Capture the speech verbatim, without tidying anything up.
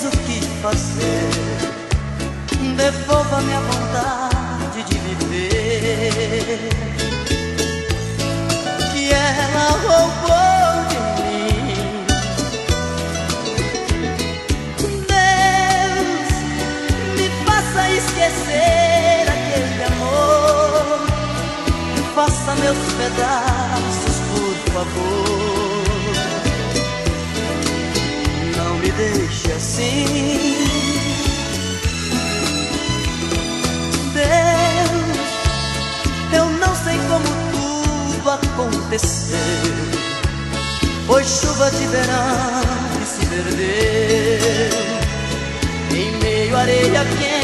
o que fazer. Devolva minha vontade de viver, que ela roubou de mim. Deus, me faça esquecer aquele amor, faça meus pedaços, por favor. Não me deixe assim. Deus, eu não sei como tudo aconteceu. Foi chuva de verão que se perdeu em meio à areia quente